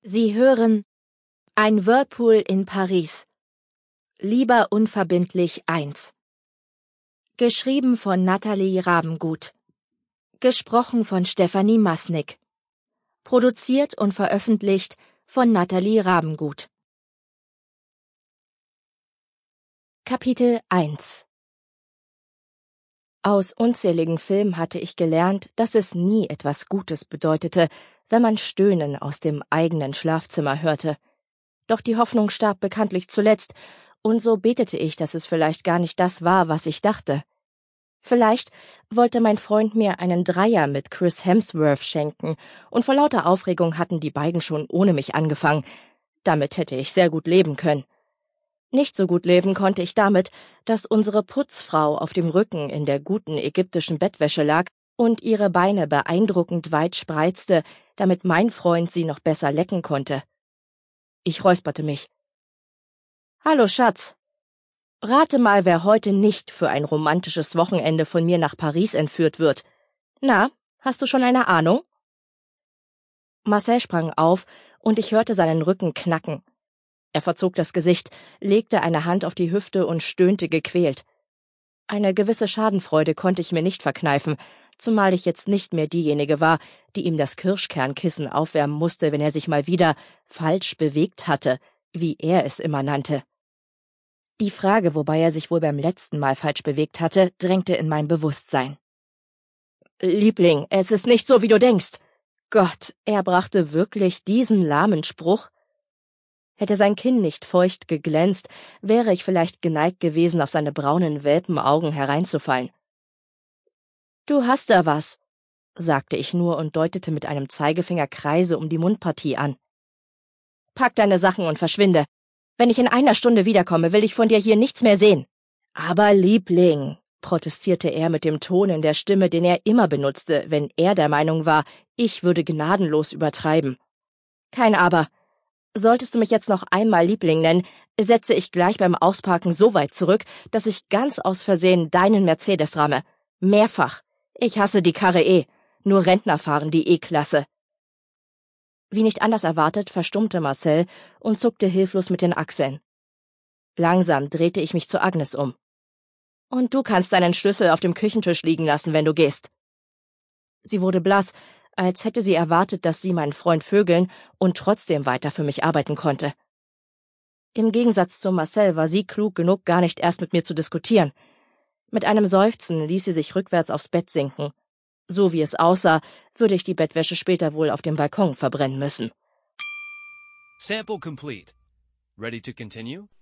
Sie hören Ein Whirlpool in Paris. Lieber unverbindlich 1. Geschrieben von Nathalie Rabengut. Gesprochen von Stefanie Masnick. Produziert und veröffentlicht von Nathalie Rabengut. Kapitel 1. Aus unzähligen Filmen hatte ich gelernt, dass es nie etwas Gutes bedeutete, wenn man Stöhnen aus dem eigenen Schlafzimmer hörte. Doch die Hoffnung starb bekanntlich zuletzt, und so betete ich, dass es vielleicht gar nicht das war, was ich dachte. Vielleicht wollte mein Freund mir einen Dreier mit Chris Hemsworth schenken, und vor lauter Aufregung hatten die beiden schon ohne mich angefangen. Damit hätte ich sehr gut leben können. Nicht so gut leben konnte ich damit, dass unsere Putzfrau auf dem Rücken in der guten ägyptischen Bettwäsche lag und ihre Beine beeindruckend weit spreizte, damit mein Freund sie noch besser lecken konnte. Ich räusperte mich. »Hallo, Schatz. Rate mal, wer heute nicht für ein romantisches Wochenende von mir nach Paris entführt wird. Na, hast du schon eine Ahnung?« Marcel sprang auf, und ich hörte seinen Rücken knacken. Er verzog das Gesicht, legte eine Hand auf die Hüfte und stöhnte gequält. Eine gewisse Schadenfreude konnte ich mir nicht verkneifen, zumal ich jetzt nicht mehr diejenige war, die ihm das Kirschkernkissen aufwärmen musste, wenn er sich mal wieder falsch bewegt hatte, wie er es immer nannte. Die Frage, wobei er sich wohl beim letzten Mal falsch bewegt hatte, drängte in mein Bewusstsein. »Liebling, es ist nicht so, wie du denkst.« Gott, er brachte wirklich diesen lahmen Spruch? Hätte sein Kinn nicht feucht geglänzt, wäre ich vielleicht geneigt gewesen, auf seine braunen Welpenaugen hereinzufallen. »Du hast da was«, sagte ich nur und deutete mit einem Zeigefinger Kreise um die Mundpartie an. »Pack deine Sachen und verschwinde. Wenn ich in einer Stunde wiederkomme, will ich von dir hier nichts mehr sehen.« »Aber Liebling«, protestierte er mit dem Ton in der Stimme, den er immer benutzte, wenn er der Meinung war, ich würde gnadenlos übertreiben. »Kein Aber. Solltest du mich jetzt noch einmal Liebling nennen, setze ich gleich beim Ausparken so weit zurück, dass ich ganz aus Versehen deinen Mercedes ramme. Mehrfach. Ich hasse die Karre eh. Nur Rentner fahren die E-Klasse.« Wie nicht anders erwartet, verstummte Marcel und zuckte hilflos mit den Achseln. Langsam drehte ich mich zu Agnes um. »Und du kannst deinen Schlüssel auf dem Küchentisch liegen lassen, wenn du gehst.« Sie wurde blass, als hätte sie erwartet, dass sie meinen Freund vögeln und trotzdem weiter für mich arbeiten konnte. Im Gegensatz zu Marcel war sie klug genug, gar nicht erst mit mir zu diskutieren. Mit einem Seufzen ließ sie sich rückwärts aufs Bett sinken. So wie es aussah, würde ich die Bettwäsche später wohl auf dem Balkon verbrennen müssen. Sample complete. Ready to continue?